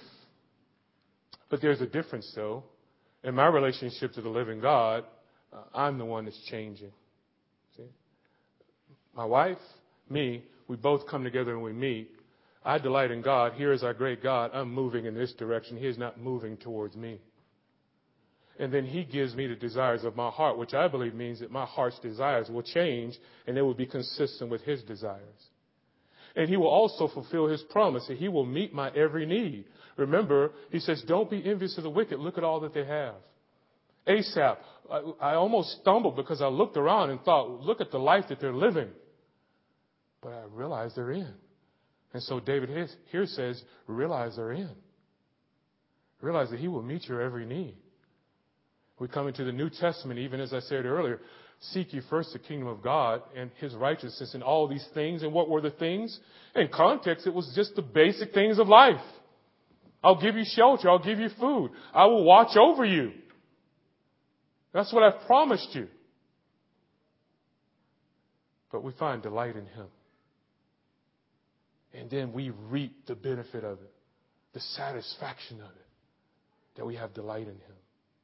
[SPEAKER 1] But there's a difference, though. In my relationship to the living God, uh, I'm the one that's changing. See? My wife, me, we both come together and we meet. I delight in God. Here is our great God. I'm moving in this direction. He is not moving towards me. And then He gives me the desires of my heart, which I believe means that my heart's desires will change and they will be consistent with His desires. And He will also fulfill His promise that He will meet my every need. Remember, He says, don't be envious of the wicked. Look at all that they have. Asaph, I, I almost stumbled because I looked around and thought, look at the life that they're living. But I realized they're in. And so David here says, realize they're in. Realize that He will meet your every need. We come into the New Testament, even as I said earlier, seek ye first the kingdom of God and His righteousness and all these things. And what were the things? In context, it was just the basic things of life. I'll give you shelter. I'll give you food. I will watch over you. That's what I've promised you. But we find delight in him. And then we reap the benefit of it, the satisfaction of it, that we have delight in him.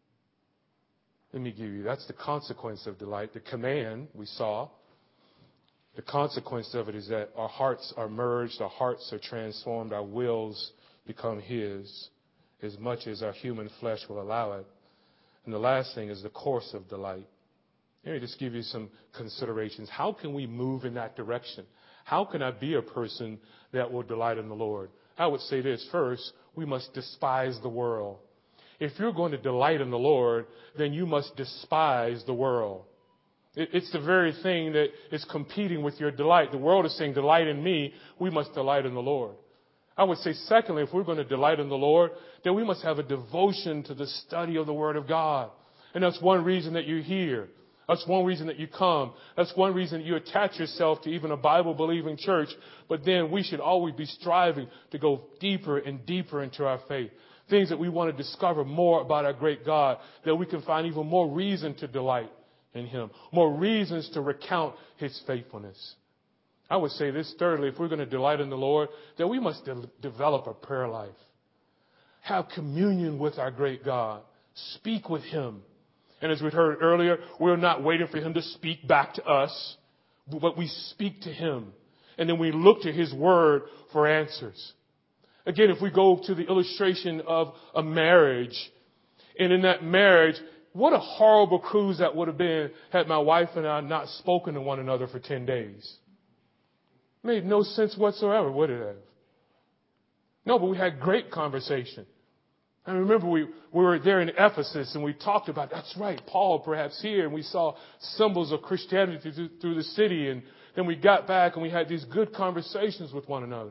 [SPEAKER 1] Let me give you, that's the consequence of delight. The command we saw, the consequence of it is that our hearts are merged, our hearts are transformed, our wills become his, as much as our human flesh will allow it. And the last thing is the course of delight. Let me just give you some considerations. How can we move in that direction? How can I be a person that will delight in the Lord? I would say this. First, we must despise the world. If you're going to delight in the Lord, then you must despise the world. It's the very thing that is competing with your delight. The world is saying, delight in me. We must delight in the Lord. I would say, secondly, if we're going to delight in the Lord, then we must have a devotion to the study of the Word of God. And that's one reason that you're here. That's one reason that you come. That's one reason that you attach yourself to even a Bible-believing church. But then we should always be striving to go deeper and deeper into our faith. Things that we want to discover more about our great God, that we can find even more reason to delight in him, more reasons to recount his faithfulness. I would say this thirdly, if we're going to delight in the Lord, then we must de- develop a prayer life. Have communion with our great God. Speak with him. And as we heard earlier, we're not waiting for him to speak back to us, but we speak to him. And then we look to his word for answers. Again, if we go to the illustration of a marriage, and in that marriage, what a horrible cruise that would have been had my wife and I not spoken to one another for ten days. Made no sense whatsoever, would it have? No, but we had great conversation. I remember we, we were there in Ephesus and we talked about, that's right, Paul perhaps here, and we saw symbols of Christianity through, through the city, and then we got back and we had these good conversations with one another.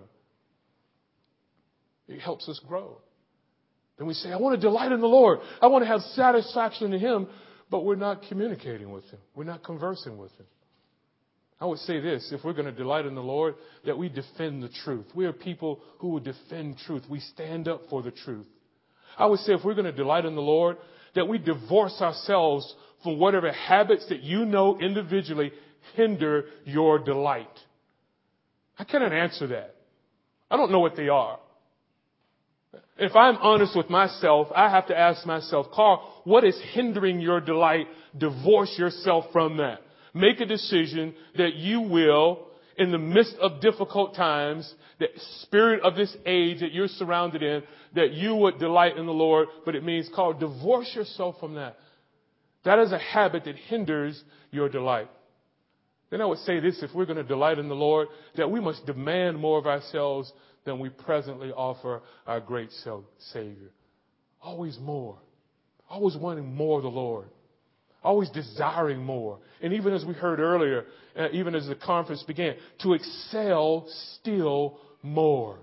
[SPEAKER 1] It helps us grow. Then we say, I want to delight in the Lord. I want to have satisfaction in him, but we're not communicating with him. We're not conversing with him. I would say this, if we're going to delight in the Lord, that we defend the truth. We are people who will defend truth. We stand up for the truth. I would say if we're going to delight in the Lord, that we divorce ourselves from whatever habits that you know individually hinder your delight. I cannot answer that. I don't know what they are. If I'm honest with myself, I have to ask myself, Carl, what is hindering your delight? Divorce yourself from that. Make a decision that you will, in the midst of difficult times, the spirit of this age that you're surrounded in, that you would delight in the Lord. But it means, Carl, divorce yourself from that. That is a habit that hinders your delight. Then I would say this, if we're going to delight in the Lord, that we must demand more of ourselves than we presently offer our great Savior. Always more. Always wanting more of the Lord. Always desiring more. And even as we heard earlier, uh, even as the conference began, to excel still more.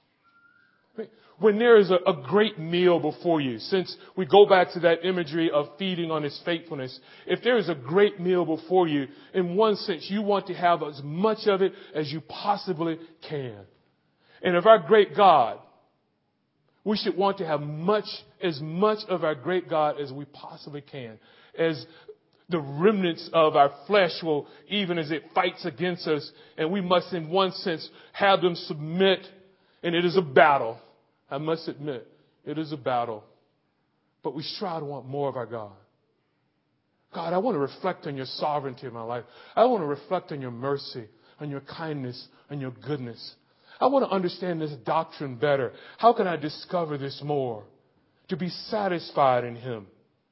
[SPEAKER 1] When there is a, a great meal before you, since we go back to that imagery of feeding on his faithfulness, if there is a great meal before you, in one sense, you want to have as much of it as you possibly can. And of our great God, we should want to have much, as much of our great God as we possibly can. As the remnants of our flesh will, even as it fights against us, and we must in one sense have them submit. And it is a battle. I must admit, it is a battle. But we strive to want more of our God. God, I want to reflect on your sovereignty in my life. I want to reflect on your mercy, on your kindness, on your goodness. I want to understand this doctrine better. How can I discover this more? To be satisfied in him.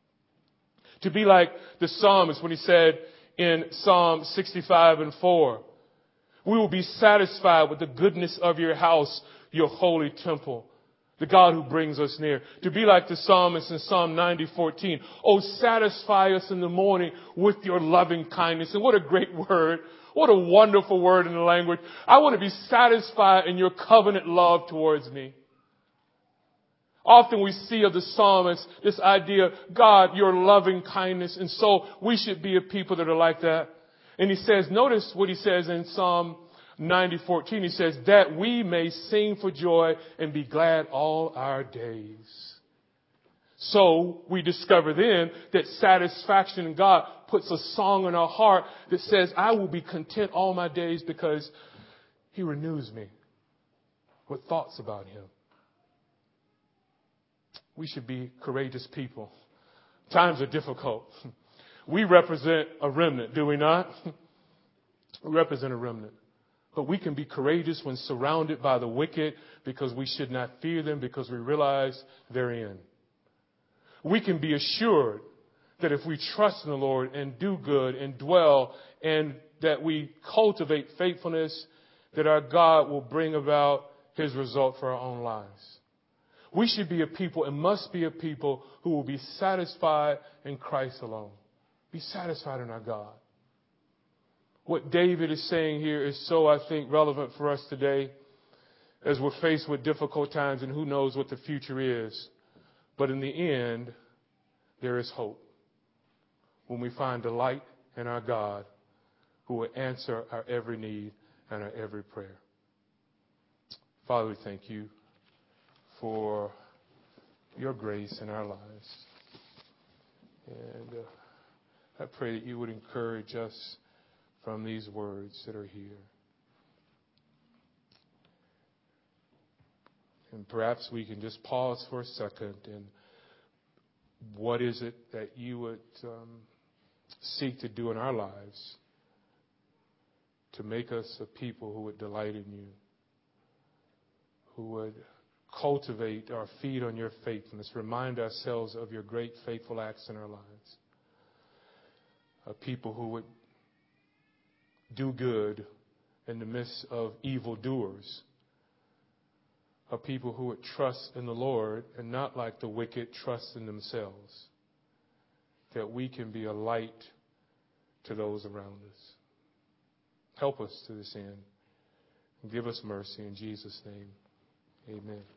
[SPEAKER 1] To be like the psalmist when he said in Psalm sixty-five and four, we will be satisfied with the goodness of your house, your holy temple, the God who brings us near. To be like the psalmist in Psalm ninety fourteen, oh, satisfy us in the morning with your loving kindness. And what a great word. What a wonderful word in the language. I want to be satisfied in your covenant love towards me. Often we see of the psalmist this idea, God, your loving kindness. And so we should be a people that are like that. And he says, notice what he says in Psalm ninety fourteen. He says, that we may sing for joy and be glad all our days. So we discover then that satisfaction in God puts a song in our heart that says, I will be content all my days because he renews me with thoughts about him. We should be courageous people. Times are difficult. We represent a remnant, do we not? We represent a remnant. But we can be courageous when surrounded by the wicked because we should not fear them because we realize they're in. We can be assured that if we trust in the Lord and do good and dwell and that we cultivate faithfulness, that our God will bring about his result for our own lives. We should be a people and must be a people who will be satisfied in Christ alone. Be satisfied in our God. What David is saying here is so, I think, relevant for us today as we're faced with difficult times and who knows what the future is. But in the end, there is hope when we find delight in our God who will answer our every need and our every prayer. Father, we thank you for your grace in our lives. And uh, I pray that you would encourage us from these words that are here. And perhaps we can just pause for a second and what is it that you would um, seek to do in our lives to make us a people who would delight in you, who would cultivate our feet on your faithfulness, remind ourselves of your great faithful acts in our lives, a people who would do good in the midst of evildoers, a people who would trust in the Lord and not like the wicked trust in themselves, that we can be a light to those around us. Help us to this end and give us mercy in Jesus' name. Amen.